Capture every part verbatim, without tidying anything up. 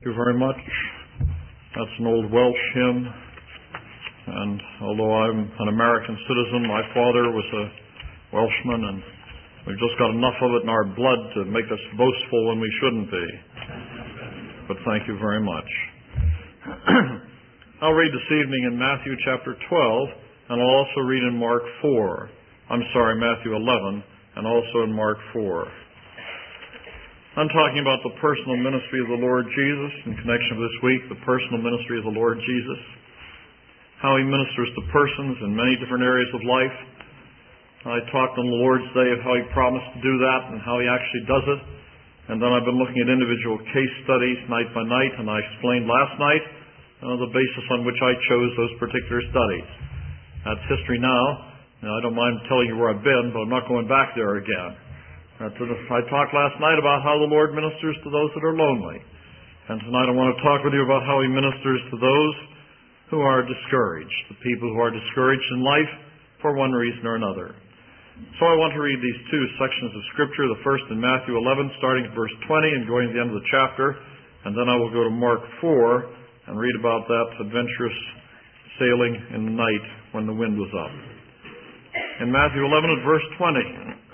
Thank you very much. That's an old Welsh hymn, and although I'm an American citizen, my father was a Welshman, and we've just got enough of it in our blood to make us boastful when we shouldn't be. But thank you very much. I'll read this evening in Matthew chapter twelve, and I'll also read in Mark four. I'm sorry, Matthew eleven, and also in Mark four. I'm talking about the personal ministry of the Lord Jesus in connection with this week, the personal ministry of the Lord Jesus, how He ministers to persons in many different areas of life. I talked on the Lord's Day of how He promised to do that and how He actually does it. And then I've been looking at individual case studies night by night, and I explained last night uh, the basis on which I chose those particular studies. That's history now. Now, I don't mind telling you where I've been, but I'm not going back there again. Uh, to the, I talked last night about how the Lord ministers to those that are lonely. And tonight I want to talk with you about how He ministers to those who are discouraged, the people who are discouraged in life for one reason or another. So I want to read these two sections of Scripture, the first in Matthew eleven, starting at verse twenty and going to the end of the chapter, and then I will go to Mark four and read about that adventurous sailing in the night when the wind was up. In Matthew eleven at verse twenty,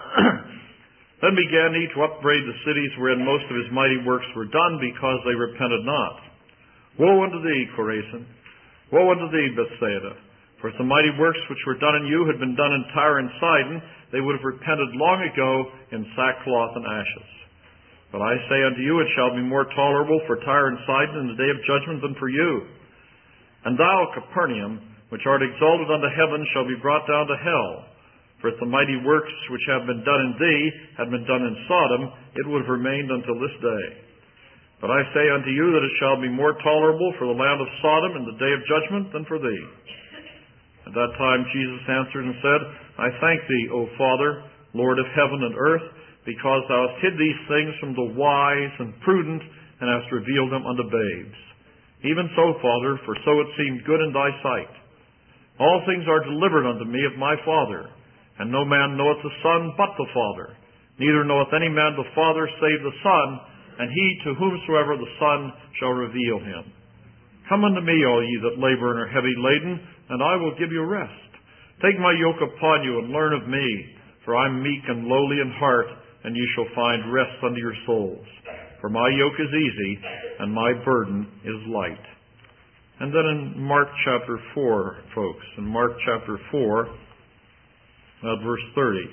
Then began he to upbraid the cities wherein most of his mighty works were done, because they repented not. Woe unto thee, Chorazin! Woe unto thee, Bethsaida! For if the mighty works which were done in you had been done in Tyre and Sidon, they would have repented long ago in sackcloth and ashes. But I say unto you, it shall be more tolerable for Tyre and Sidon in the day of judgment than for you. And thou, Capernaum, which art exalted unto heaven, shall be brought down to hell. For if the mighty works which have been done in thee had been done in Sodom, it would have remained until this day. But I say unto you that it shall be more tolerable for the land of Sodom in the day of judgment than for thee. At that time Jesus answered and said, I thank thee, O Father, Lord of heaven and earth, because thou hast hid these things from the wise and prudent, and hast revealed them unto babes. Even so, Father, for so it seemed good in thy sight. All things are delivered unto me of my Father. And no man knoweth the Son but the Father. Neither knoweth any man the Father save the Son, and he to whomsoever the Son shall reveal him. Come unto me, all ye that labor and are heavy laden, and I will give you rest. Take my yoke upon you, and learn of me, for I am meek and lowly in heart, and ye shall find rest unto your souls. For my yoke is easy, and my burden is light. And then in Mark chapter four, folks, in Mark chapter four, Now, verse thirty.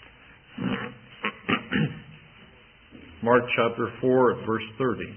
Mark chapter four, verse thirty.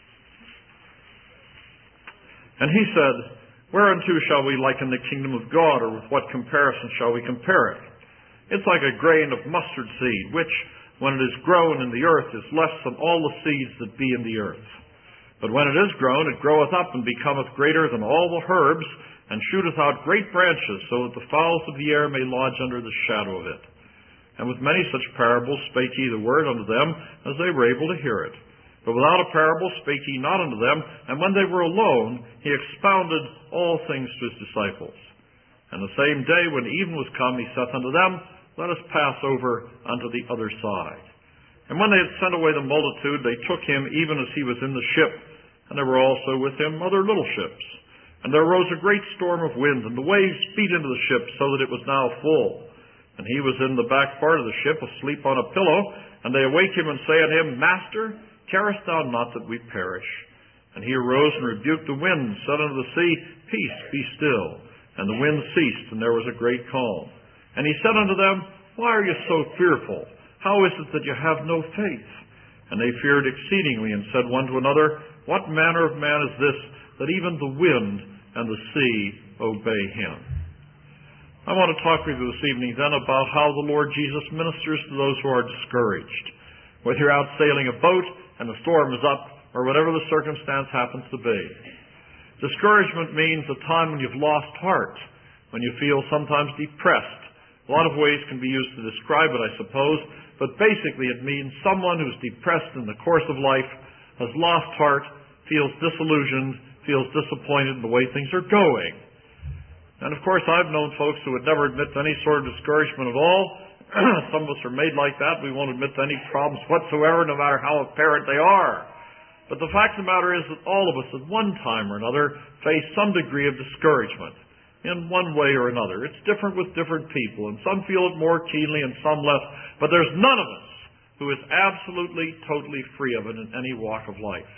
And he said, Whereunto shall we liken the kingdom of God, or with what comparison shall we compare it? It's like a grain of mustard seed, which, when it is grown in the earth, is less than all the seeds that be in the earth. But when it is grown, it groweth up and becometh greater than all the herbs, and shooteth out great branches, so that the fowls of the air may lodge under the shadow of it. And with many such parables spake he the word unto them, as they were able to hear it. But without a parable spake he not unto them, and when they were alone, he expounded all things to his disciples. And the same day, when even was come, he saith unto them, Let us pass over unto the other side. And when they had sent away the multitude, they took him even as he was in the ship, and there were also with him other little ships. And there arose a great storm of wind, and the waves beat into the ship, so that it was now full. And he was in the back part of the ship, asleep on a pillow. And they awake him, and say unto him, Master, carest thou not that we perish? And he arose and rebuked the wind, and said unto the sea, Peace, be still. And the wind ceased, and there was a great calm. And he said unto them, Why are you so fearful? How is it that you have no faith? And they feared exceedingly, and said one to another, What manner of man is this, that even the wind and the sea obey him? I want to talk with you this evening then about how the Lord Jesus ministers to those who are discouraged. Whether you're out sailing a boat and the storm is up, or whatever the circumstance happens to be. Discouragement means a time when you've lost heart, when you feel sometimes depressed. A lot of ways can be used to describe it, I suppose, but basically it means someone who's depressed in the course of life, has lost heart, feels disillusioned, feels disappointed in the way things are going. And of course, I've known folks who would never admit to any sort of discouragement at all. Some of us are made like that. We won't admit to any problems whatsoever, no matter how apparent they are. But the fact of the matter is that all of us at one time or another face some degree of discouragement in one way or another. It's different with different people, and some feel it more keenly and some less. But there's none of us who is absolutely, totally free of it in any walk of life.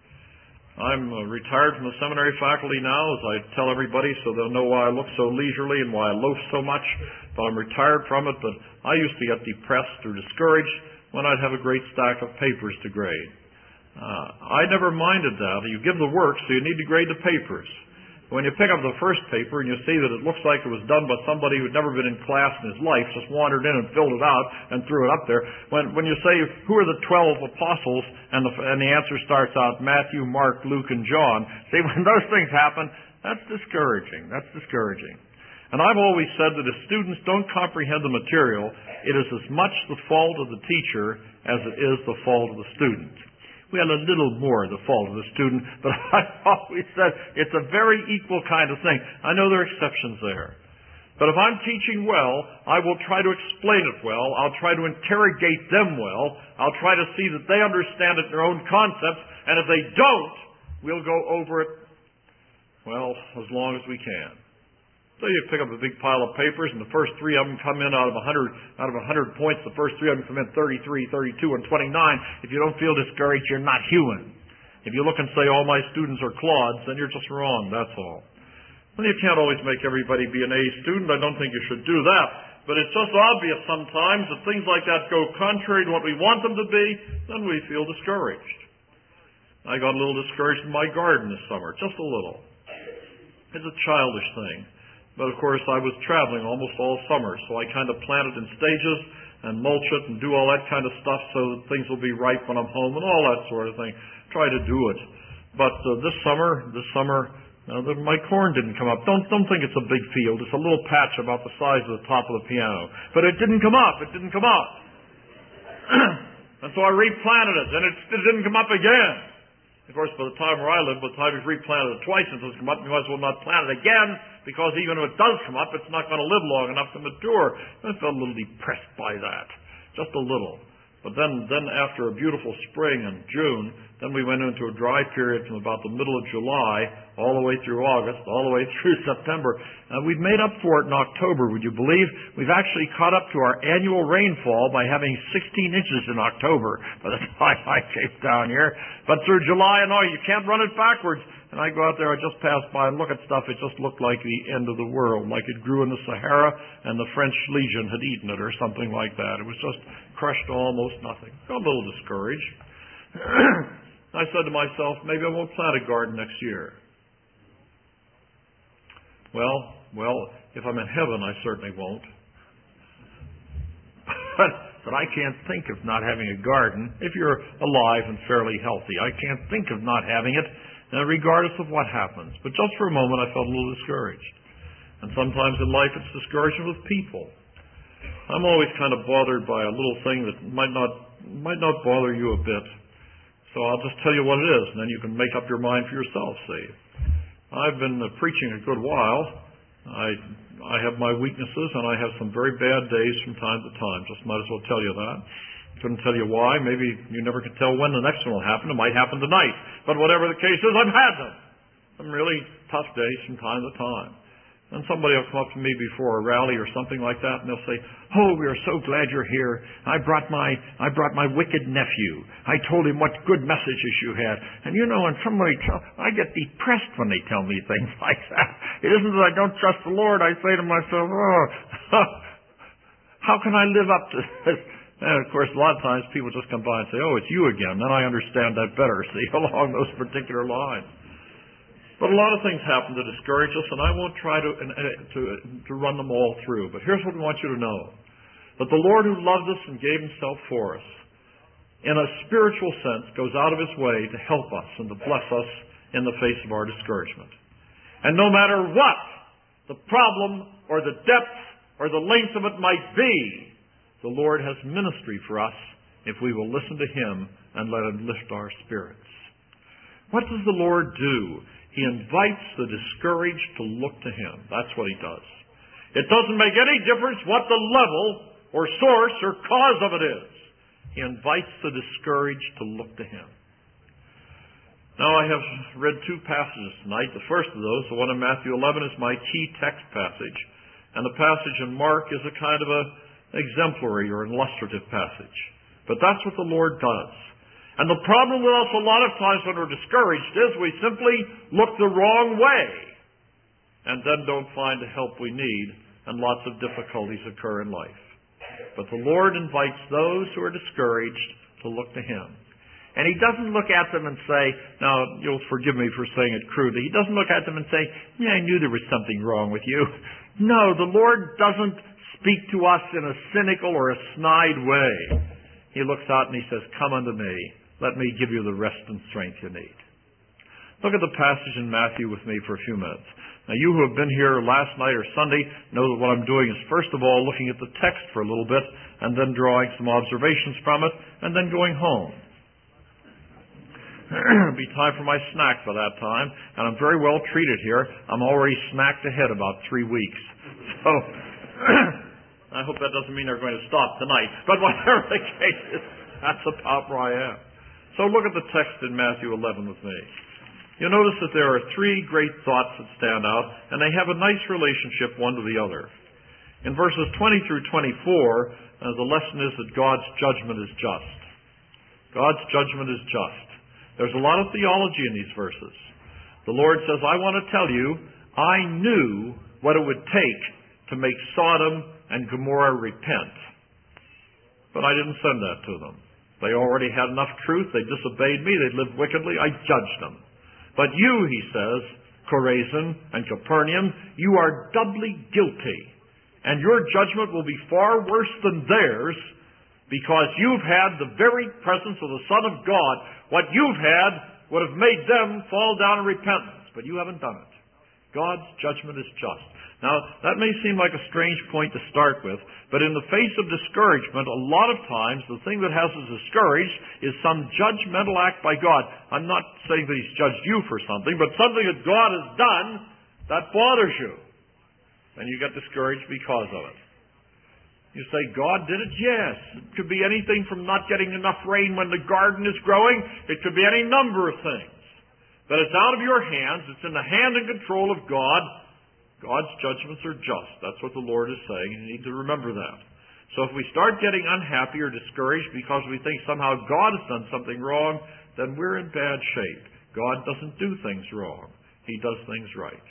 I'm uh, retired from the seminary faculty now, as I tell everybody, so they'll know why I look so leisurely and why I loaf so much. But I'm retired from it, but I used to get depressed or discouraged when I'd have a great stack of papers to grade. Uh, I never minded that. You give the work, so you need to grade the papers. When you pick up the first paper and you see that it looks like it was done by somebody who'd never been in class in his life, just wandered in and filled it out and threw it up there. When when you say, who are the twelve apostles, and the, and the answer starts out Matthew, Mark, Luke, and John, see, when those things happen, that's discouraging. That's discouraging. And I've always said that if students don't comprehend the material, it is as much the fault of the teacher as it is the fault of the student. Well, a little more the fault of the student, but I've always said it's a very equal kind of thing. I know there are exceptions there. But if I'm teaching well, I will try to explain it well. I'll try to interrogate them well. I'll try to see that they understand it in their own concepts. And if they don't, we'll go over it, well, as long as we can. So you pick up a big pile of papers, and the first three of them come in out of a hundred, out of a hundred points. The first three of them come in thirty-three, thirty-two, and twenty-nine. If you don't feel discouraged, you're not human. If you look and say all my students are clods, then you're just wrong. That's all. Well, you can't always make everybody be an A student. I don't think you should do that. But it's just obvious sometimes that things like that go contrary to what we want them to be. Then we feel discouraged. I got a little discouraged in my garden this summer, just a little. It's a childish thing. But, of course, I was traveling almost all summer, so I kind of plant it in stages and mulch it and do all that kind of stuff so that things will be ripe when I'm home and all that sort of thing. Try to do it. But uh, this summer, this summer, uh, the, my corn didn't come up. Don't don't think it's a big field. It's a little patch about the size of the top of the piano. But it didn't come up. It didn't come up. And so I replanted it, and it, it didn't come up again. Of course, by the time where I live, by the time you've replanted it twice and it doesn't come up, you might as well not plant it again, because even if it does come up, it's not going to live long enough to mature. I felt a little depressed by that. Just a little. But then, then after a beautiful spring in June, then we went into a dry period from about the middle of July all the way through August, all the way through September. And we've made up for it in October, would you believe? We've actually caught up to our annual rainfall by having sixteen inches in October by the time I came down here. But through July and August, you can't run it backwards. And I go out there, I just pass by and look at stuff, it just looked like the end of the world, like it grew in the Sahara and the French Legion had eaten it or something like that. It was just crushed to almost nothing. Got a little discouraged. I said to myself, maybe I won't plant a garden next year. Well, well, if I'm in heaven, I certainly won't. But, but I can't think of not having a garden if you're alive and fairly healthy. I can't think of not having it, uh, regardless of what happens. But just for a moment, I felt a little discouraged. And sometimes in life, it's discouragement with people. I'm always kind of bothered by a little thing that might not might not bother you a bit. So I'll just tell you what it is, and then you can make up your mind for yourself, see. I've been uh, preaching a good while. I I have my weaknesses, and I have some very bad days from time to time. Just might as well tell you that. Couldn't tell you why. Maybe you never could tell when the next one will happen. It might happen tonight. But whatever the case is, I've had them. Some really tough days from time to time. And somebody will come up to me before a rally or something like that, and they'll say, "Oh, we are so glad you're here. I brought my I brought my wicked nephew. I told him what good messages you had." And you know, when somebody tell, I get depressed when they tell me things like that. It isn't that I don't trust the Lord. I say to myself, "Oh, how can I live up to this?" And of course, a lot of times people just come by and say, "Oh, it's you again." Then I understand that better. See, along those particular lines. But a lot of things happen to discourage us, and I won't try to, to, to run them all through. But here's what we want you to know. That the Lord who loved us and gave himself for us, in a spiritual sense, goes out of his way to help us and to bless us in the face of our discouragement. And no matter what the problem or the depth or the length of it might be, the Lord has ministry for us if we will listen to him and let him lift our spirits. What does the Lord do? He invites the discouraged to look to him. That's what he does. It doesn't make any difference what the level or source or cause of it is. He invites the discouraged to look to him. Now, I have read two passages tonight. The first of those, the one in Matthew eleven, is my key text passage. And the passage in Mark is a kind of a exemplary or illustrative passage. But that's what the Lord does. And the problem with us a lot of times when we're discouraged is we simply look the wrong way and then don't find the help we need, and lots of difficulties occur in life. But the Lord invites those who are discouraged to look to Him. And He doesn't look at them and say, now you'll forgive me for saying it crudely, He doesn't look at them and say, yeah, I knew there was something wrong with you. No, the Lord doesn't speak to us in a cynical or a snide way. He looks out and He says, come unto me. Let me give you the rest and strength you need. Look at the passage in Matthew with me for a few minutes. Now, you who have been here last night or Sunday know that what I'm doing is, first of all, looking at the text for a little bit, and then drawing some observations from it, and then going home. It'll be time for my snack by that time, and I'm very well treated here. I'm already snacked ahead about three weeks. So, I hope that doesn't mean they're going to stop tonight, but whatever the case is, that's about where I am. So look at the text in Matthew eleven with me. You'll notice that there are three great thoughts that stand out, and they have a nice relationship one to the other. In verses twenty through twenty-four, uh, the lesson is that God's judgment is just. God's judgment is just. There's a lot of theology in these verses. The Lord says, I want to tell you, I knew what it would take to make Sodom and Gomorrah repent. But I didn't send that to them. They already had enough truth. They disobeyed me. They lived wickedly. I judged them. But you, He says, Chorazin and Capernaum, you are doubly guilty. And your judgment will be far worse than theirs, because you've had the very presence of the Son of God. What you've had would have made them fall down in repentance. But you haven't done it. God's judgment is just. Now, that may seem like a strange point to start with, but in the face of discouragement, a lot of times the thing that has us discouraged is some judgmental act by God. I'm not saying that He's judged you for something, but something that God has done that bothers you. And you get discouraged because of it. You say, God did it? Yes. It could be anything from not getting enough rain when the garden is growing. It could be any number of things. But it's out of your hands. It's in the hand and control of God. God's judgments are just. That's what the Lord is saying. You need to remember that. So if we start getting unhappy or discouraged because we think somehow God has done something wrong, then we're in bad shape. God doesn't do things wrong. He does things right.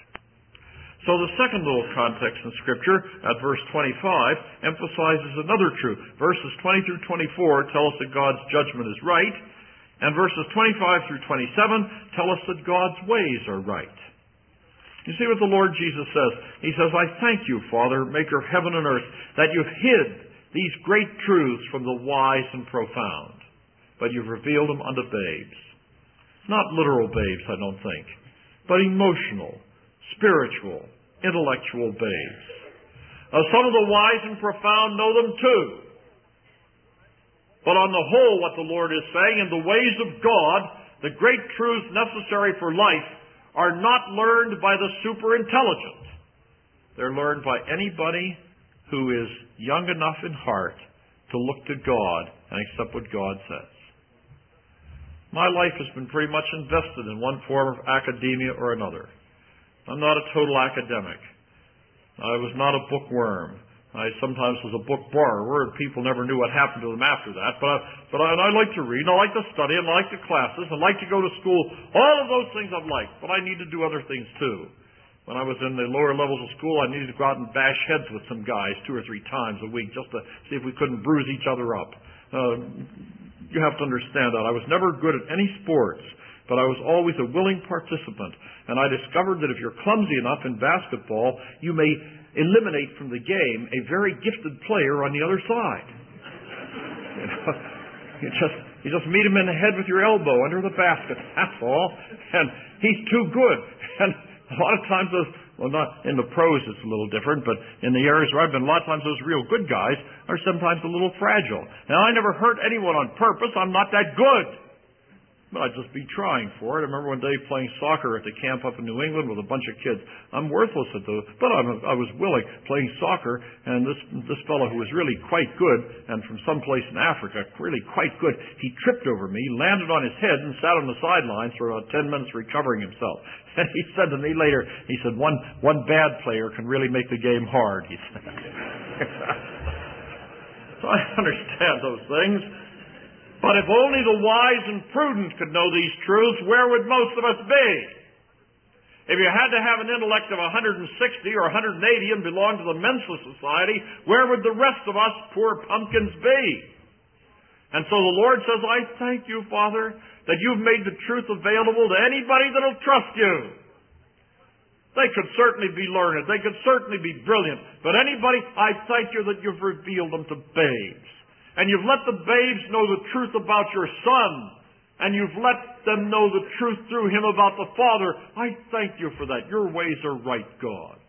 So the second little context in Scripture, at verse twenty-five, emphasizes another truth. Verses twenty through twenty-four tell us that God's judgment is right, and verses twenty-five through twenty-seven tell us that God's ways are right. You see what the Lord Jesus says? He says, I thank you, Father, maker of heaven and earth, that you've hid these great truths from the wise and profound, but you've revealed them unto babes. Not literal babes, I don't think, but emotional, spiritual, intellectual babes. Uh, some of the wise and profound know them too. But on the whole, what the Lord is saying, in the ways of God, the great truths necessary for life are not learned by the super intelligent. They're learned by anybody who is young enough in heart to look to God and accept what God says. My life has been pretty much invested in one form of academia or another. I'm not a total academic. I was not a bookworm. I sometimes was a book borrower, and people never knew what happened to them after that. But I, but I, and I like to read, and I like to study, and I like the classes, and I like to go to school. All of those things I've liked, but I need to do other things too. When I was in the lower levels of school, I needed to go out and bash heads with some guys two or three times a week just to see if we couldn't bruise each other up. Uh, you have to understand that. I was never good at any sports, but I was always a willing participant. And I discovered that if you're clumsy enough in basketball, you may eliminate from the game a very gifted player on the other side. You know, you just you just meet him in the head with your elbow under the basket. That's all. And he's too good. And a lot of times those, well, not in the pros it's a little different, but in the areas where I've been, a lot of times those real good guys are sometimes a little fragile. Now, I never hurt anyone on purpose. I'm not that good. but I'd just be trying for it. I remember one day playing soccer at the camp up in New England with a bunch of kids. I'm worthless at those, but I'm, I was willing, playing soccer, and this this fellow who was really quite good, and from someplace in Africa, really quite good, he tripped over me, landed on his head, and sat on the sidelines for about ten minutes recovering himself. And he said to me later, he said, one, one bad player can really make the game hard, he said. So I understand those things. But if only the wise and prudent could know these truths, where would most of us be? If you had to have an intellect of one hundred sixty or one hundred eighty and belong to the Mensa Society, where would the rest of us poor pumpkins be? And so the Lord says, I thank you, Father, that you've made the truth available to anybody that will trust you. They could certainly be learned. They could certainly be brilliant. But anybody, I thank you that you've revealed them to babes. And you've let the babes know the truth about your Son. And you've let them know the truth through Him about the Father. I thank you for that. Your ways are right, God.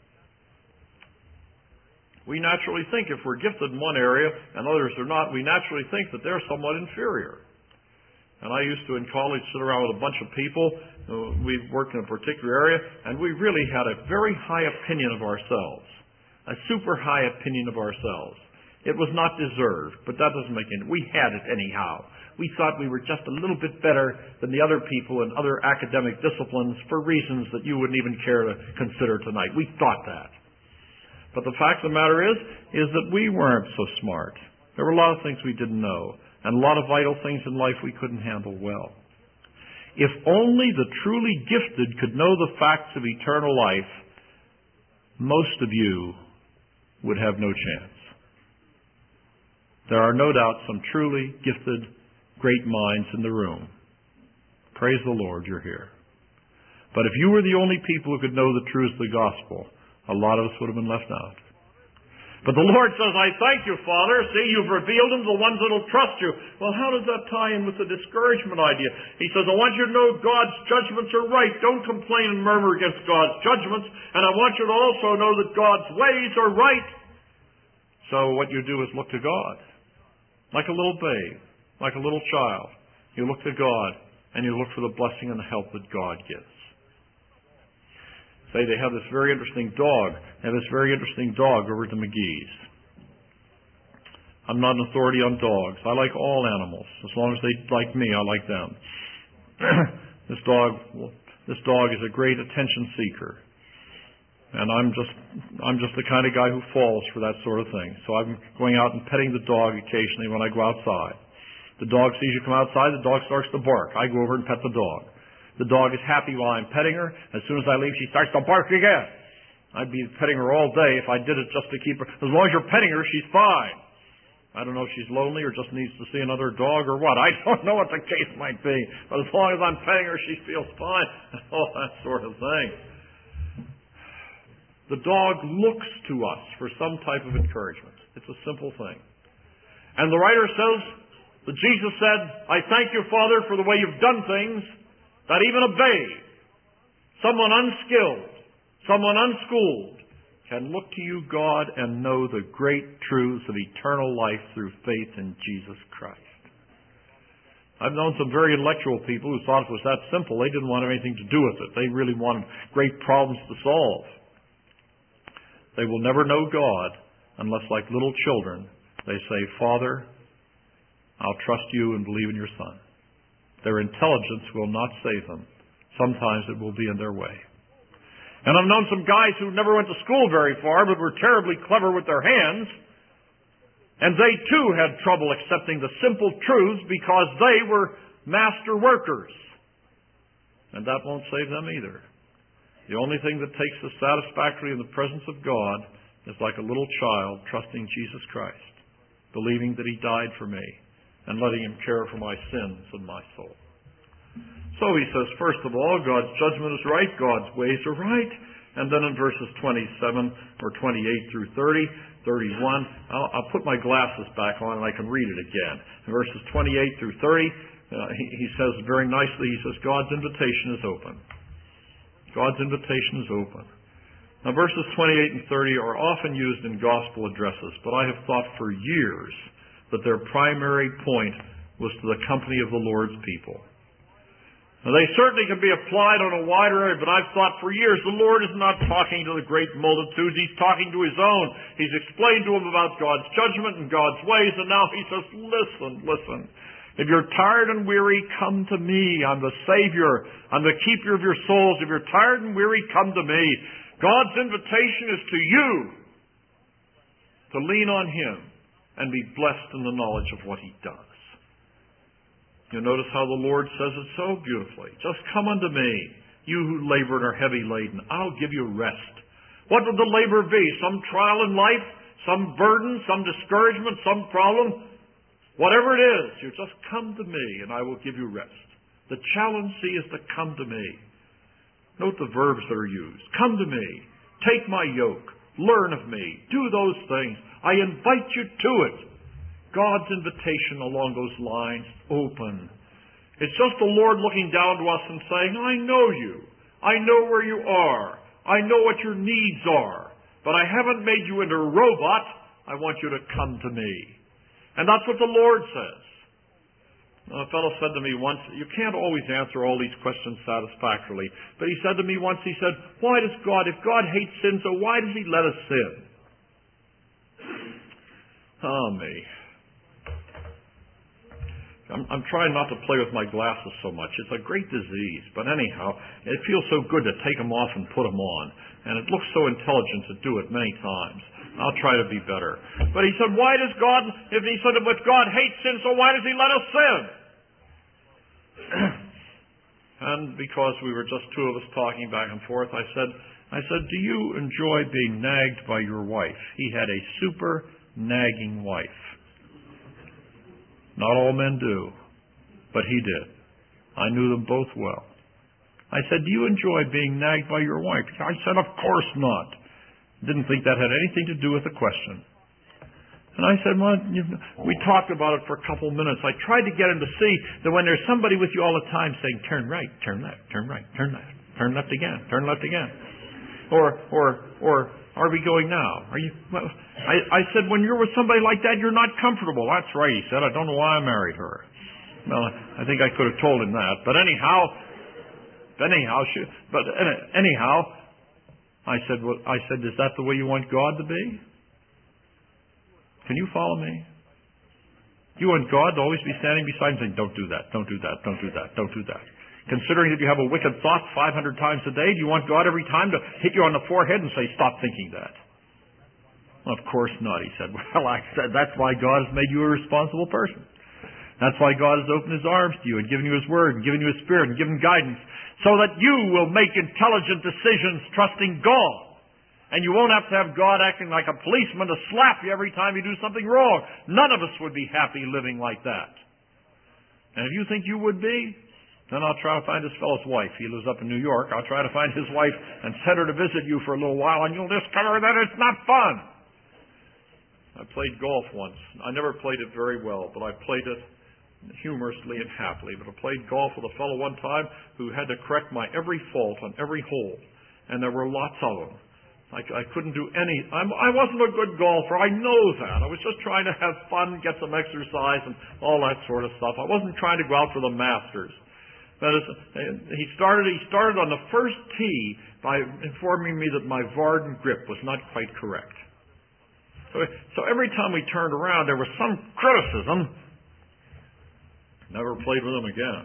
We naturally think if we're gifted in one area and others are not, we naturally think that they're somewhat inferior. And I used to, in college, sit around with a bunch of people. We worked in a particular area, and we really had a very high opinion of ourselves. A super high opinion of ourselves. It was not deserved, but that doesn't make any... We had it anyhow. We thought we were just a little bit better than the other people in other academic disciplines for reasons that you wouldn't even care to consider tonight. We thought that. But the fact of the matter is, is that we weren't so smart. There were a lot of things we didn't know, and a lot of vital things in life we couldn't handle well. If only the truly gifted could know the facts of eternal life, most of you would have no chance. There are no doubt some truly gifted, great minds in the room. Praise the Lord, you're here. But if you were the only people who could know the truths of the gospel, a lot of us would have been left out. But the Lord says, I thank you, Father. See, you've revealed them to the ones that will trust you. Well, how does that tie in with the discouragement idea? He says, I want you to know God's judgments are right. Don't complain and murmur against God's judgments. And I want you to also know that God's ways are right. So what you do is look to God. Like a little babe, like a little child. You look to God, and you look for the blessing and the help that God gives. Say they have this very interesting dog. They have this very interesting dog over at the McGee's. I'm not an authority on dogs. I like all animals. As long as they like me, I like them. This dog, this dog is a great attention seeker. And I'm just, I'm just the kind of guy who falls for that sort of thing. So I'm going out and petting the dog occasionally when I go outside. The dog sees you come outside, the dog starts to bark. I go over and pet the dog. The dog is happy while I'm petting her. As soon as I leave, she starts to bark again. I'd be petting her all day if I did it just to keep her. As long as you're petting her, she's fine. I don't know if she's lonely or just needs to see another dog or what. I don't know what the case might be. But as long as I'm petting her, she feels fine. All that sort of thing. The dog looks to us for some type of encouragement. It's a simple thing. And the writer says that Jesus said, I thank you, Father, for the way you've done things, that even a babe, someone unskilled, someone unschooled, can look to you, God, and know the great truths of eternal life through faith in Jesus Christ. I've known some very intellectual people who thought it was that simple. They didn't want anything to do with it. They really wanted great problems to solve. They will never know God unless, like little children, they say, Father, I'll trust you and believe in your Son. Their intelligence will not save them. Sometimes it will be in their way. And I've known some guys who never went to school very far, but were terribly clever with their hands. And they, too, had trouble accepting the simple truths because they were master workers. And that won't save them either. The only thing that takes us satisfactorily in the presence of God is like a little child trusting Jesus Christ, believing that He died for me, and letting Him care for my sins and my soul. So he says, first of all, God's judgment is right, God's ways are right. And then in verses twenty-seven or twenty-eight through thirty, thirty-one, I'll, I'll put my glasses back on and I can read it again. In verses twenty-eight through thirty, uh, he, he says very nicely, he says, God's invitation is open. God's invitation is open. Now, verses twenty-eight and thirty are often used in gospel addresses, but I have thought for years that their primary point was to the company of the Lord's people. Now, they certainly can be applied on a wider area, but I've thought for years the Lord is not talking to the great multitudes. He's talking to His own. He's explained to them about God's judgment and God's ways, and now He says, listen, listen. If you're tired and weary, come to me. I'm the Savior. I'm the keeper of your souls. If you're tired and weary, come to me. God's invitation is to you to lean on Him and be blessed in the knowledge of what He does. You notice how the Lord says it so beautifully. Just come unto me, you who labor and are heavy laden. I'll give you rest. What would the labor be? Some trial in life? Some burden? Some discouragement? Some problem? Whatever it is, you just come to me and I will give you rest. The challenge, see, is to come to me. Note the verbs that are used. Come to me. Take my yoke. Learn of me. Do those things. I invite you to it. God's invitation along those lines, open. It's just the Lord looking down to us and saying, I know you. I know where you are. I know what your needs are. But I haven't made you into a robot. I want you to come to me. And that's what the Lord says. A fellow said to me once, you can't always answer all these questions satisfactorily. But he said to me once, he said, why does God, if God hates sin, so why does He let us sin? Oh, me. I'm, I'm trying not to play with my glasses so much. It's a great disease. But anyhow, it feels so good to take them off and put them on. And it looks so intelligent to do it many times. I'll try to be better. But he said, why does God, if he said, if God hates sin, so why does He let us sin? And because we were just two of us talking back and forth, I said, I said, do you enjoy being nagged by your wife? He had a super nagging wife. Not all men do, but he did. I knew them both well. I said, do you enjoy being nagged by your wife? I said, of course not. Didn't think that had anything to do with the question. And I said, well, you know, we talked about it for a couple of minutes. I tried to get him to see that when there's somebody with you all the time saying, turn right, turn left, turn right, turn left, turn left again, turn left again. Or, or, or, are we going now? Are you? Well, I, I said, when you're with somebody like that, you're not comfortable. That's right, he said. I don't know why I married her. Well, I think I could have told him that. But anyhow, anyhow, she, but anyhow, I said, well, I said, is that the way you want God to be? Can you follow me? You want God to always be standing beside and saying, don't do that, don't do that, don't do that, don't do that. Considering that you have a wicked thought five hundred times a day, do you want God every time to hit you on the forehead and say, stop thinking that? Well, of course not, he said. Well, I said, that's why God has made you a responsible person. That's why God has opened His arms to you and given you His Word and given you His Spirit and given guidance so that you will make intelligent decisions trusting God. And you won't have to have God acting like a policeman to slap you every time you do something wrong. None of us would be happy living like that. And if you think you would be, then I'll try to find this fellow's wife. He lives up in New York. I'll try to find his wife and send her to visit you for a little while, and you'll discover that it's not fun. I played golf once. I never played it very well, but I played it humorously and happily. But I played golf with a fellow one time who had to correct my every fault on every hole, and there were lots of them. I, I couldn't do any. I'm, I wasn't a good golfer. I know that. I was just trying to have fun, get some exercise, and all that sort of stuff. I wasn't trying to go out for the Masters. That is, he started. He started on the first tee by informing me that my Varden grip was not quite correct. So, so every time we turned around, there was some criticism. Never played with him again.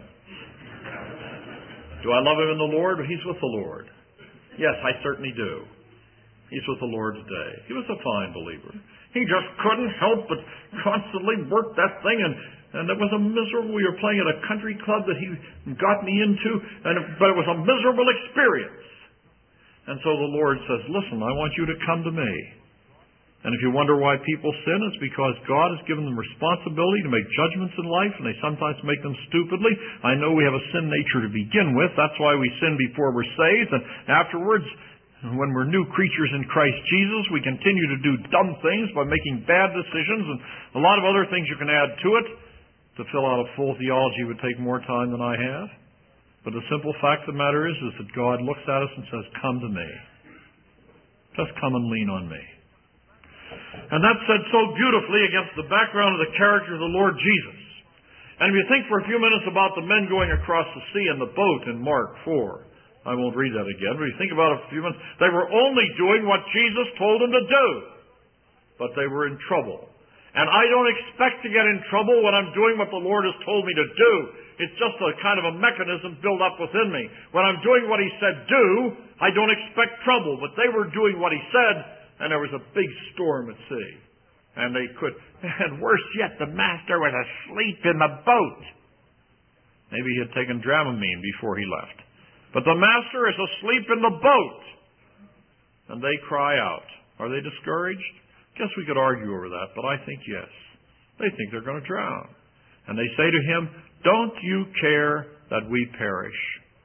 Do I love him in the Lord? He's with the Lord. Yes, I certainly do. He's with the Lord today. He was a fine believer. He just couldn't help but constantly work that thing, and, and it was a miserable. We were playing at a country club that he got me into, and it, but it was a miserable experience. And so the Lord says, listen, I want you to come to me. And if you wonder why people sin, it's because God has given them responsibility to make judgments in life, and they sometimes make them stupidly. I know we have a sin nature to begin with. That's why we sin before we're saved, and afterwards, when we're new creatures in Christ Jesus, we continue to do dumb things by making bad decisions and a lot of other things you can add to it. To fill out a full theology would take more time than I have. But the simple fact of the matter is, is that God looks at us and says, come to me. Just come and lean on me. And that's said so beautifully against the background of the character of the Lord Jesus. And if you think for a few minutes about the men going across the sea in the boat in Mark four, I won't read that again, but if you think about it for a few minutes, they were only doing what Jesus told them to do. But they were in trouble. And I don't expect to get in trouble when I'm doing what the Lord has told me to do. It's just a kind of a mechanism built up within me. When I'm doing what He said do, I don't expect trouble. But they were doing what He said, and there was a big storm at sea. And they could, and worse yet, the master was asleep in the boat. Maybe he had taken Dramamine before he left. But the master is asleep in the boat. And they cry out. Are they discouraged? Guess we could argue over that, but I think yes. They think they're going to drown. And they say to him, don't you care that we perish?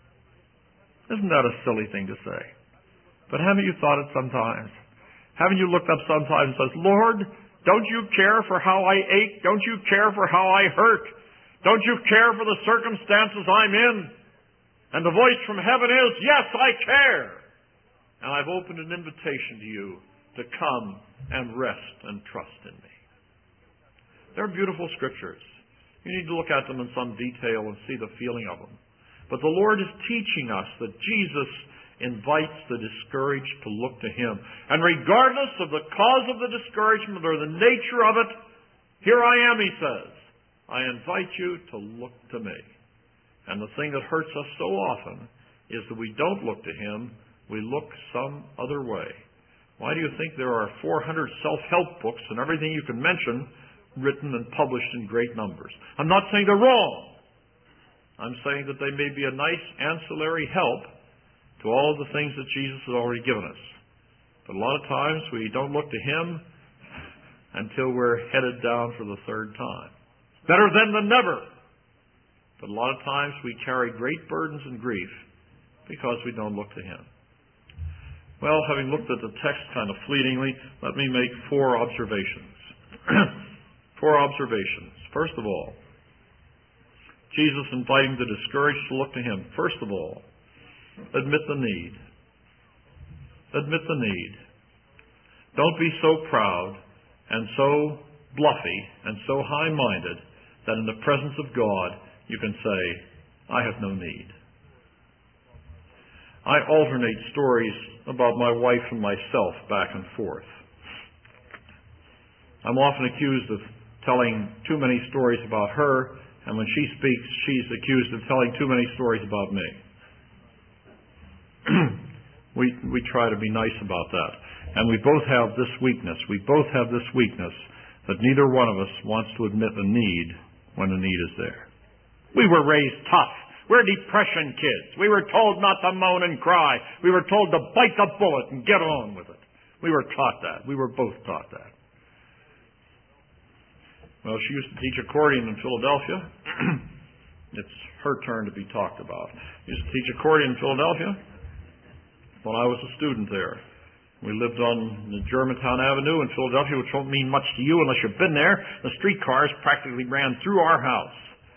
Isn't that a silly thing to say? But haven't you thought it sometimes? Haven't you looked up sometimes and says, Lord, don't you care for how I ache? Don't you care for how I hurt? Don't you care for the circumstances I'm in? And the voice from heaven is, yes, I care. And I've opened an invitation to you to come and rest and trust in me. They're beautiful scriptures. You need to look at them in some detail and see the feeling of them. But the Lord is teaching us that Jesus invites the discouraged to look to Him. And regardless of the cause of the discouragement or the nature of it, here I am, He says. I invite you to look to me. And the thing that hurts us so often is that we don't look to Him, we look some other way. Why do you think there are four hundred self-help books and everything you can mention written and published in great numbers? I'm not saying they're wrong. I'm saying that they may be a nice ancillary help to all of the things that Jesus has already given us. But a lot of times we don't look to Him until we're headed down for the third time. Better then than never. But a lot of times we carry great burdens and grief because we don't look to Him. Well, having looked at the text kind of fleetingly, let me make four observations. Four observations. First of all, Jesus inviting the discouraged to look to Him. First of all, admit the need. Admit the need. Don't be so proud and so bluffy and so high-minded that in the presence of God you can say, I have no need. I alternate stories about my wife and myself back and forth. I'm often accused of telling too many stories about her, and when she speaks, she's accused of telling too many stories about me. we we try to be nice about that. And we both have this weakness. We both have this weakness that neither one of us wants to admit a need when the need is there. We were raised tough. We're depression kids. We were told not to moan and cry. We were told to bite the bullet and get on with it. We were taught that. We were both taught that. Well, she used to teach accordion in Philadelphia. It's her turn to be talked about. She used to teach accordion in Philadelphia when I was a student there. We lived on the Germantown Avenue in Philadelphia, which won't mean much to you unless you've been there. The streetcars practically ran through our house.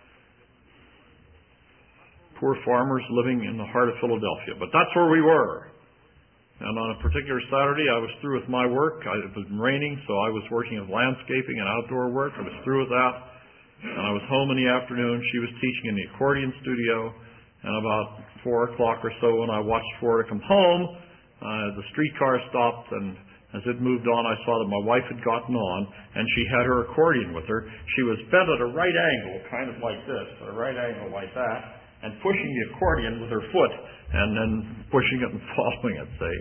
Poor farmers living in the heart of Philadelphia. But that's where we were. And on a particular Saturday, I was through with my work. It was raining, so I was working with landscaping and outdoor work. I was through with that. And I was home in the afternoon. She was teaching in the accordion studio. And about four o'clock or so, when I watched for her to come home, uh, the streetcar stopped, and as it moved on, I saw that my wife had gotten on, and she had her accordion with her. She was bent at a right angle, kind of like this, at a right angle like that, and pushing the accordion with her foot, and then pushing it and following it, say.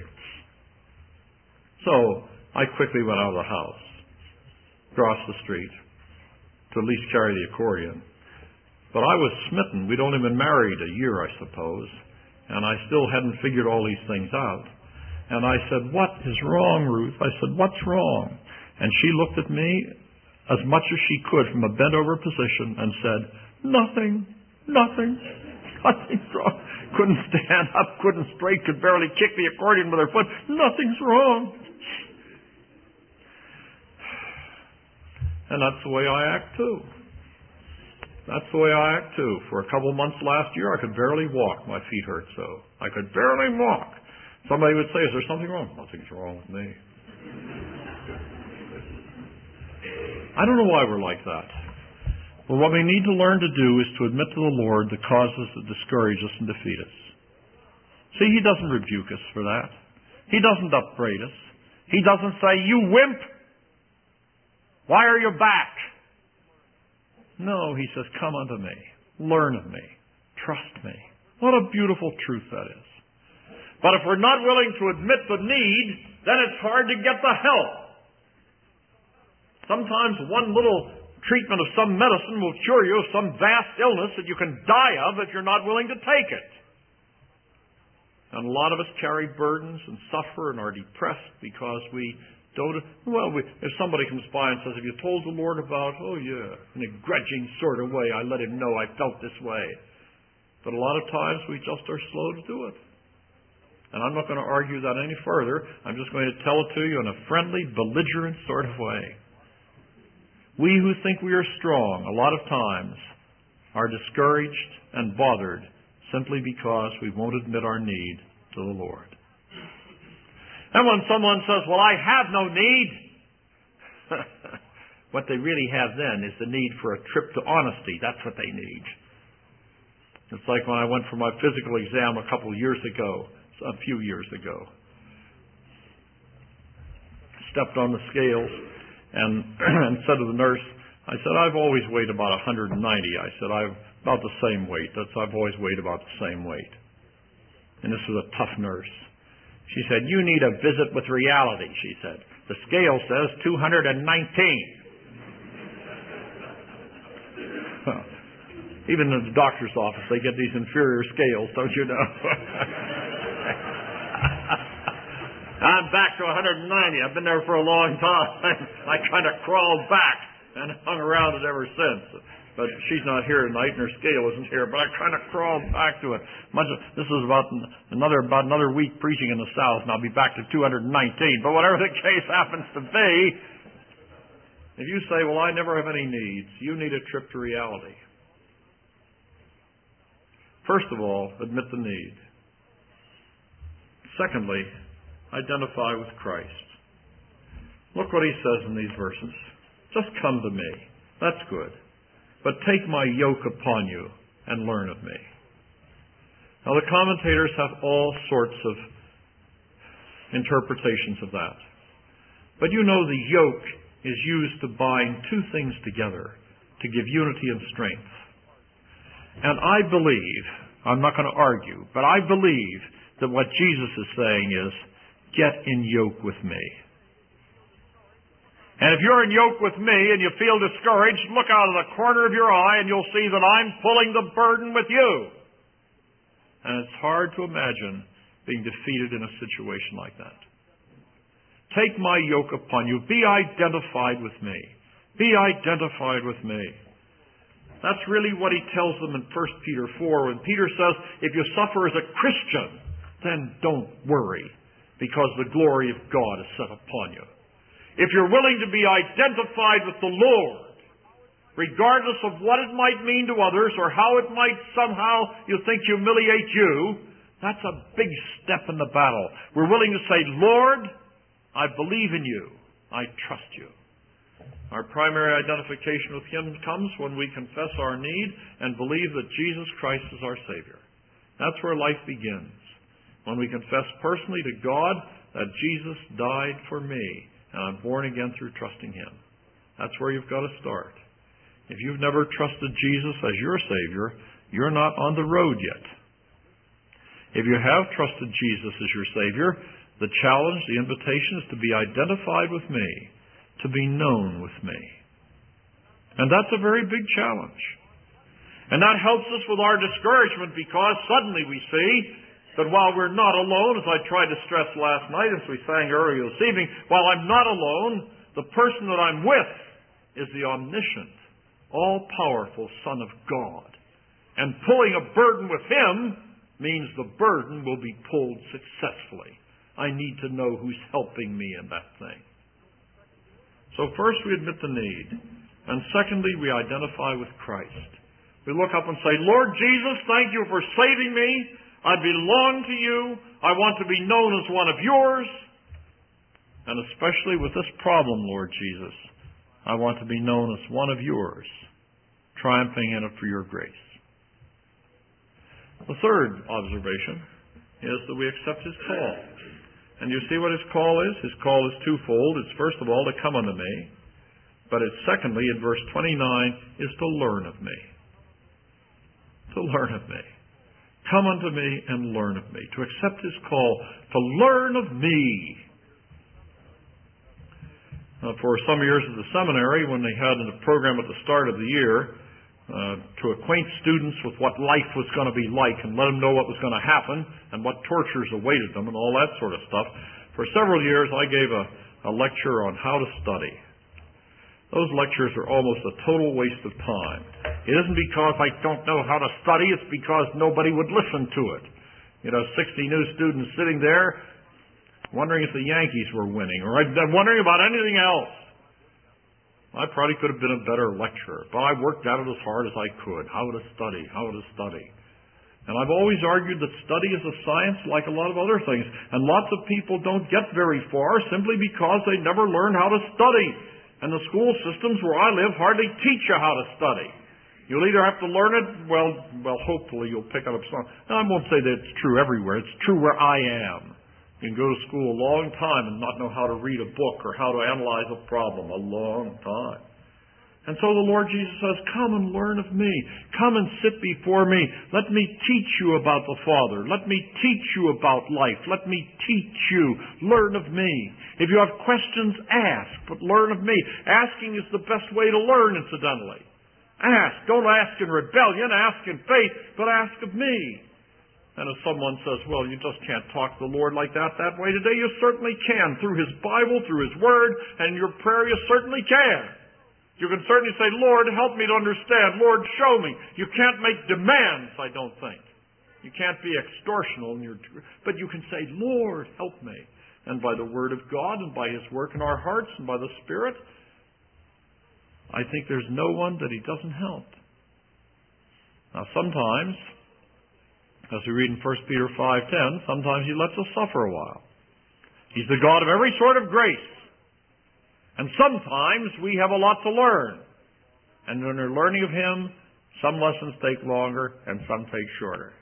So I quickly went out of the house, across the street, to at least carry the accordion. But I was smitten. We'd only been married a year, I suppose, and I still hadn't figured all these things out. And I said, what is wrong, Ruth? I said, what's wrong? And she looked at me as much as she could from a bent-over position and said, nothing, nothing. Nothing's wrong. Couldn't stand up, couldn't straight, could barely kick the accordion with her foot. Nothing's wrong. And that's the way I act too. That's the way I act too. For a couple months last year, I could barely walk. My feet hurt so. I could barely walk. Somebody would say, is there something wrong? Nothing's wrong with me. I don't know why we're like that. But what we need to learn to do is to admit to the Lord the causes that discourage us and defeat us. See, He doesn't rebuke us for that. He doesn't upbraid us. He doesn't say, "You wimp! Why are you back?" No, He says, "Come unto me. Learn of me. Trust me." What a beautiful truth that is. But if we're not willing to admit the need, then it's hard to get the help. Sometimes one little treatment of some medicine will cure you of some vast illness that you can die of if you're not willing to take it. And a lot of us carry burdens and suffer and are depressed because we don't, well, we, if somebody comes by and says, "Have you told the Lord about," "Oh yeah," in a grudging sort of way, "I let Him know I felt this way." But a lot of times we just are slow to do it. And I'm not going to argue that any further. I'm just going to tell it to you in a friendly, belligerent sort of way. We who think we are strong, a lot of times, are discouraged and bothered simply because we won't admit our need to the Lord. And when someone says, "Well, I have no need," what they really have then is the need for a trip to honesty. That's what they need. It's like when I went for my physical exam a couple of years ago, a few years ago. Stepped on the scales and, and said to the nurse, I said, "I've always weighed about one hundred ninety. I said, "I'm about the same weight. That's I've always weighed about the same weight." And this was a tough nurse. She said, "You need a visit with reality," she said. "The scale says two hundred nineteen. Well, even in the doctor's office, they get these inferior scales, don't you know? I'm back to one hundred ninety. I've been there for a long time. I kind of crawled back and hung around it ever since. But she's not here tonight, and her scale isn't here. But I kind of crawled back to it. Much of, this is about another about another week preaching in the South, and I'll be back to two hundred nineteen. But whatever the case happens to be, if you say, "Well, I never have any needs," you need a trip to reality. First of all, admit the need. Secondly, identify with Christ. Look what He says in these verses. "Just come to me." That's good. "But take my yoke upon you and learn of me." Now the commentators have all sorts of interpretations of that. But you know the yoke is used to bind two things together to give unity and strength. And I believe, I'm not going to argue, but I believe that what Jesus is saying is, get in yoke with me. And if you're in yoke with me and you feel discouraged, look out of the corner of your eye and you'll see that I'm pulling the burden with you. And it's hard to imagine being defeated in a situation like that. Take my yoke upon you. Be identified with me. Be identified with me. That's really what he tells them in First Peter four when Peter says, if you suffer as a Christian, then don't worry, because the glory of God is set upon you. If you're willing to be identified with the Lord, regardless of what it might mean to others or how it might somehow you think humiliate you, that's a big step in the battle. We're willing to say, Lord, I believe in you. I trust you. Our primary identification with Him comes when we confess our need and believe that Jesus Christ is our Savior. That's where life begins. When we confess personally to God that Jesus died for me and I'm born again through trusting Him. That's where you've got to start. If you've never trusted Jesus as your Savior, you're not on the road yet. If you have trusted Jesus as your Savior, the challenge, the invitation is to be identified with me, to be known with me. And that's a very big challenge. And that helps us with our discouragement, because suddenly we see that while we're not alone, as I tried to stress last night, as we sang earlier this evening, while I'm not alone, the person that I'm with is the omniscient, all-powerful Son of God. And pulling a burden with Him means the burden will be pulled successfully. I need to know who's helping me in that thing. So first we admit the need. And secondly, we identify with Christ. We look up and say, Lord Jesus, thank you for saving me. I belong to you. I want to be known as one of yours. And especially with this problem, Lord Jesus, I want to be known as one of yours. triumphing in it for your grace. The third observation is that we accept His call. And you see what His call is? His call is twofold. It's first of all to come unto me, but it's secondly, in verse twenty-nine, is to learn of me. To learn of me. Come unto me and learn of me. To accept His call, to learn of me. Uh, for some years at the seminary, when they had a program at the start of the year uh, to acquaint students with what life was going to be like and let them know what was going to happen and what tortures awaited them and all that sort of stuff, for several years I gave a, a lecture on how to study. Those lectures are almost a total waste of time. It isn't because I don't know how to study, it's because nobody would listen to it. You know, sixty new students sitting there wondering if the Yankees were winning, or wondering about anything else. I probably could have been a better lecturer, but I worked at it as hard as I could. How to study, how to study. And I've always argued that study is a science like a lot of other things. And lots of people don't get very far simply because they never learn how to study. And the school systems where I live hardly teach you how to study. You'll either have to learn it, well, well, hopefully you'll pick it up some. Now, I won't say that it's true everywhere. It's true where I am. You can go to school a long time and not know how to read a book or how to analyze a problem. A long time. And so the Lord Jesus says, come and learn of me. Come and sit before me. Let me teach you about the Father. Let me teach you about life. Let me teach you. Learn of me. If you have questions, ask, but learn of me. Asking is the best way to learn, incidentally. Ask. Don't ask in rebellion. Ask in faith, but ask of me. And if someone says, well, you just can't talk to the Lord like that that way today, you certainly can. Through His Bible, through His Word, and in your prayer, you certainly can. You can certainly say, Lord, help me to understand. Lord, show me. You can't make demands, I don't think. You can't be extortional in your, but you can say, Lord, help me. And by the Word of God and by His work in our hearts and by the Spirit, I think there's no one that He doesn't help. Now, sometimes, as we read in First Peter five ten, sometimes He lets us suffer a while. He's the God of every sort of grace. And sometimes we have a lot to learn. And when we're learning of Him, some lessons take longer and some take shorter.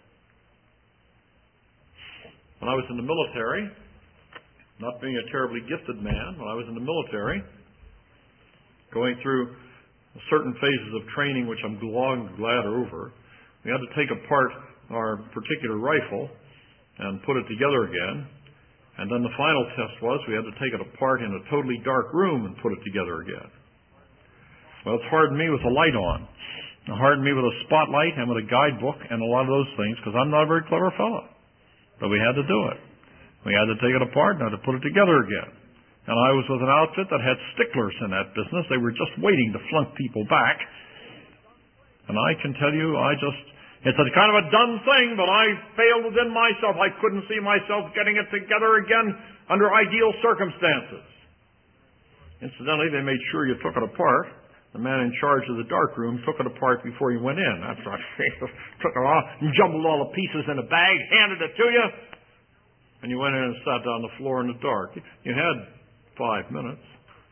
When I was in the military, not being a terribly gifted man, when I was in the military, going through certain phases of training, which I'm long glad over, we had to take apart our particular rifle and put it together again. And then the final test was we had to take it apart in a totally dark room and put it together again. Well, it's hardened me with a light on. It hardened me with a spotlight and with a guidebook and a lot of those things because I'm not a very clever fellow. But we had to do it. We had to take it apart and had to put it together again. And I was with an outfit that had sticklers in that business. They were just waiting to flunk people back. And I can tell you, I just... It's a kind of a done thing, but I failed within myself. I couldn't see myself getting it together again under ideal circumstances. Incidentally, they made sure you took it apart. The man in charge of the dark room took it apart before you went in. That's right. Took it off and jumbled all the pieces in a bag, handed it to you, and you went in and sat down on the floor in the dark. You had five minutes.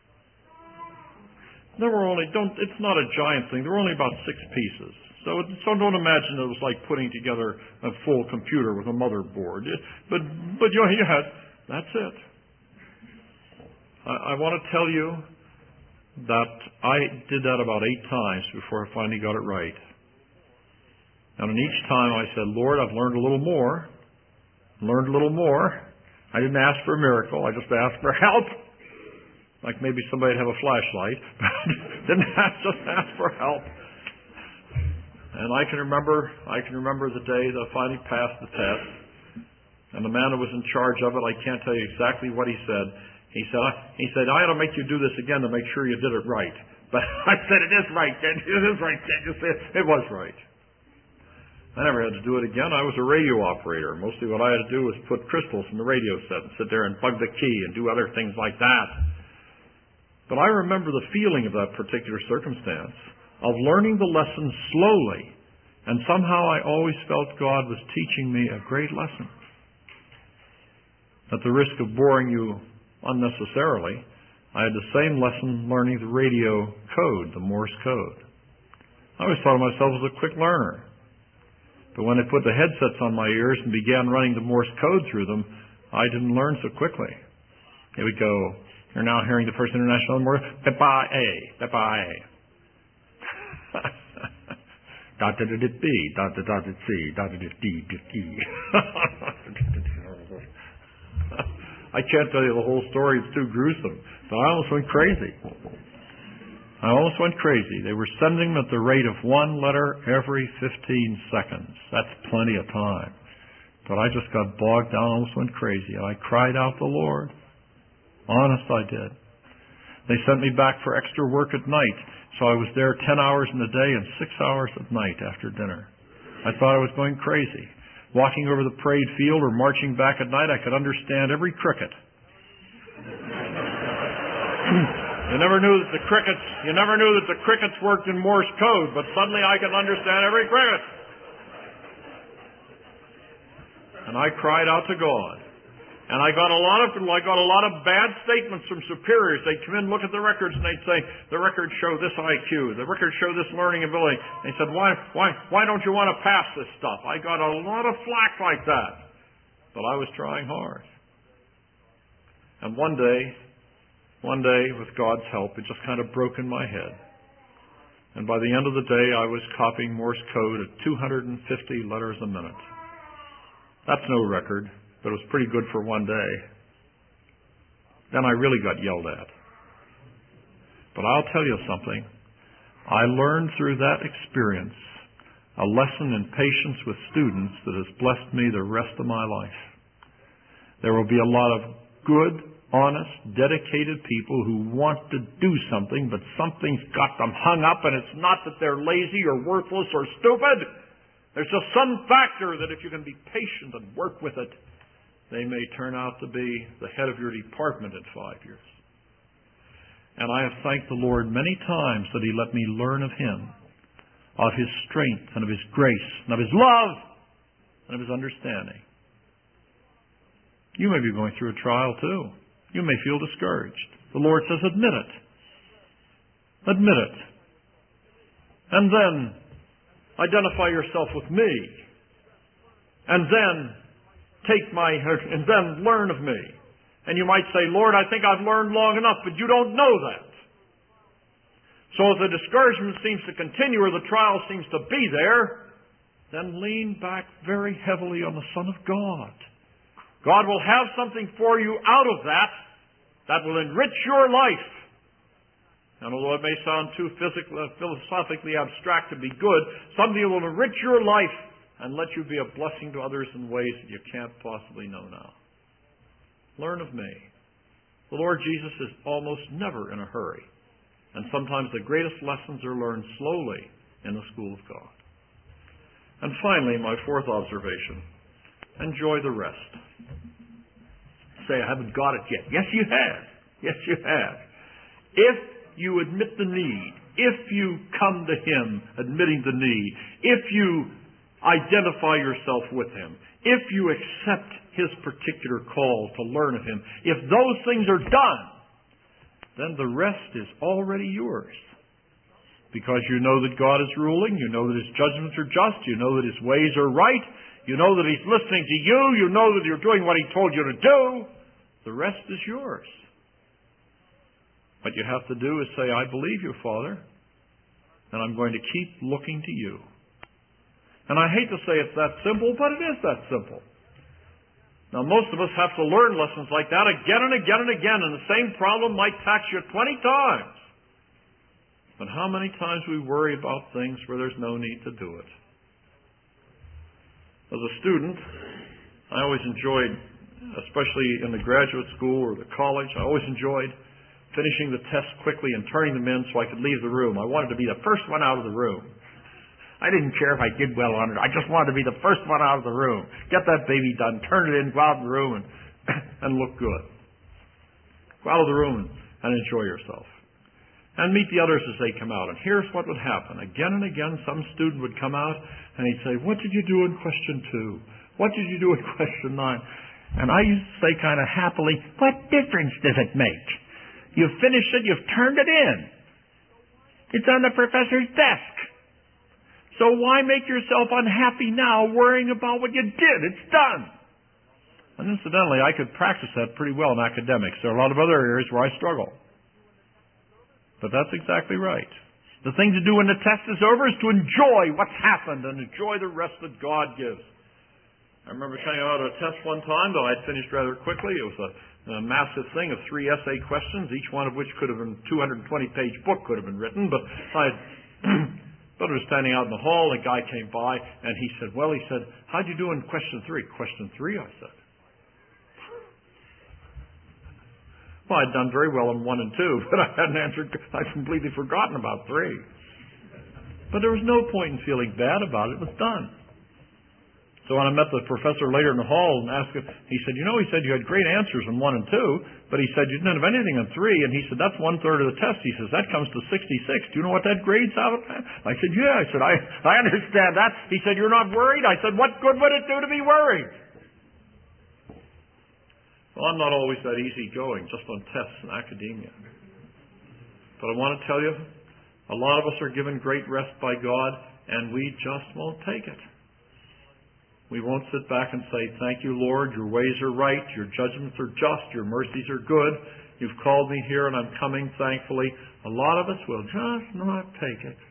There were only, don't, it's not a giant thing. There were only about six pieces. So, so don't imagine it was like putting together a full computer with a motherboard. It, but, but you know, you had, that's it. I, I want to tell you that I did that about eight times before I finally got it right. And each time I said, Lord, I've learned a little more. Learned a little more. I didn't ask for a miracle. I just asked for help. Like maybe somebody'd have a flashlight. Didn't ask, just ask for help. And I can remember, I can remember the day that I finally passed the test. And the man who was in charge of it, I can't tell you exactly what he said. He said, I, he said, I ought to make you do this again to make sure you did it right. But I said, it is right, Ken. It is right, Ken. You said it was right. I never had to do it again. I was a radio operator. Mostly what I had to do was put crystals in the radio set and sit there and bug the key and do other things like that. But I remember the feeling of that particular circumstance, of learning the lesson slowly, and somehow I always felt God was teaching me a great lesson. At the risk of boring you unnecessarily, I had the same lesson learning the radio code, the Morse code. I always thought of myself as a quick learner. But when they put the headsets on my ears and began running the Morse code through them, I didn't learn so quickly. Here we go. You're now hearing the First International Morse. P-A, P-A. Dot dot dot B, dot dot dot C, dot dot D, D. I can't tell you the whole story, it's too gruesome. But I almost went crazy. I almost went crazy. They were sending them at the rate of one letter every fifteen seconds. That's plenty of time. But I just got bogged down, almost went crazy. And I cried out to the Lord. Honest, I did. They sent me back for extra work at night. So I was there ten hours in the day and six hours at night after dinner. I thought I was going crazy. Walking over the parade field or marching back at night, I could understand every cricket. You never knew that the crickets, you never knew that the crickets worked in Morse code, but suddenly I could understand every cricket. And I cried out to God. And I got a lot of I got a lot of bad statements from superiors. They'd come in, look at the records, and they'd say, the records show this I Q, the records show this learning ability. They said, why why why don't you want to pass this stuff? I got a lot of flack like that. But I was trying hard. And one day, one day, with God's help, it just kind of broke in my head. And by the end of the day, I was copying Morse code at two hundred fifty letters a minute. That's no record, but it was pretty good for one day. Then I really got yelled at. But I'll tell you something. I learned through that experience a lesson in patience with students that has blessed me the rest of my life. There will be a lot of good, honest, dedicated people who want to do something, but something's got them hung up, and it's not that they're lazy or worthless or stupid. There's just some factor that if you can be patient and work with it, they may turn out to be the head of your department in five years. And I have thanked the Lord many times that He let me learn of Him, of His strength and of His grace and of His love and of His understanding. You may be going through a trial too. You may feel discouraged. The Lord says, admit it. Admit it. And then identify yourself with me. And then take my, and then learn of me. And you might say, Lord, I think I've learned long enough, but you don't know that. So if the discouragement seems to continue or the trial seems to be there, then lean back very heavily on the Son of God. God will have something for you out of that that will enrich your life. And although it may sound too physical, philosophically abstract to be good, something will enrich your life and let you be a blessing to others in ways that you can't possibly know now. Learn of me. The Lord Jesus is almost never in a hurry. And sometimes the greatest lessons are learned slowly in the school of God. And finally, my fourth observation. Enjoy the rest. Say, I haven't got it yet. Yes, you have. Yes, you have. If you admit the need, if you come to Him admitting the need, if you identify yourself with Him, if you accept His particular call to learn of Him, if those things are done, then the rest is already yours. Because you know that God is ruling, you know that His judgments are just, you know that His ways are right, you know that He's listening to you, you know that you're doing what He told you to do. The rest is yours. What you have to do is say, I believe you, Father, and I'm going to keep looking to you. And I hate to say it's that simple, but it is that simple. Now, most of us have to learn lessons like that again and again and again, and the same problem might tax you twenty times. But how many times we worry about things where there's no need to do it? As a student, I always enjoyed, especially in the graduate school or the college, I always enjoyed finishing the tests quickly and turning them in so I could leave the room. I wanted to be the first one out of the room. I didn't care if I did well on it. I just wanted to be the first one out of the room. Get that baby done, turn it in, go out of the room, and, and look good. Go out of the room and, and enjoy yourself. And meet the others as they come out. And here's what would happen. Again and again, some student would come out and he'd say, what did you do in question two? What did you do in question nine? And I used to say kind of happily, what difference does it make? You've finished it, you've turned it in. It's on the professor's desk. So why make yourself unhappy now worrying about what you did? It's done. And incidentally, I could practice that pretty well in academics. There are a lot of other areas where I struggle. But that's exactly right. The thing to do when the test is over is to enjoy what's happened and enjoy the rest that God gives. I remember coming out of a test one time, though I'd finished rather quickly. It was a, a massive thing of three essay questions, each one of which could have been a two hundred twenty page book could have been written. But I but I was standing out in the hall, a guy came by, and he said, well, he said, how'd you do in question three? Question three, I said. Well, I'd done very well in one and two, but I hadn't answered, I'd completely forgotten about three. But there was no point in feeling bad about it. It was done. So when I met the professor later in the hall and asked him, he said, you know, he said you had great answers in one and two, but he said you didn't have anything in three, and he said, that's one-third of the test. He says, that comes to sixty-six. Do you know what that grades out of? I said, yeah. I said, I, I understand that. He said, you're not worried? I said, what good would it do to be worried? Well, I'm not always that easygoing, just on tests in academia. But I want to tell you, a lot of us are given great rest by God, and we just won't take it. We won't sit back and say, thank you, Lord, your ways are right, your judgments are just, your mercies are good, you've called me here and I'm coming thankfully. A lot of us will just not take it.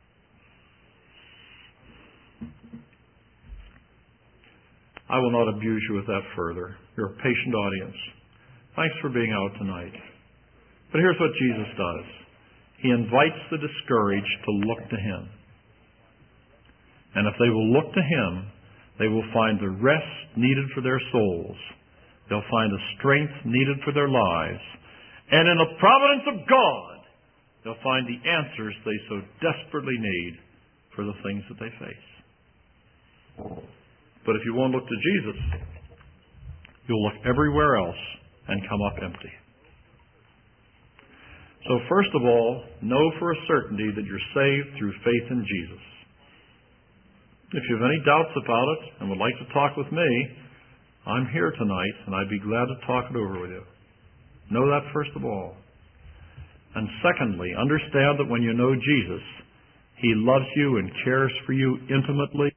I will not abuse you with that further. You're a patient audience. Thanks for being out tonight. But here's what Jesus does. He invites the discouraged to look to Him. And if they will look to Him, they will find the rest needed for their souls. They'll find the strength needed for their lives. And in the providence of God, they'll find the answers they so desperately need for the things that they face. But if you won't look to Jesus, you'll look everywhere else and come up empty. So first of all, know for a certainty that you're saved through faith in Jesus. If you have any doubts about it and would like to talk with me, I'm here tonight and I'd be glad to talk it over with you. Know that first of all. And secondly, understand that when you know Jesus, He loves you and cares for you intimately.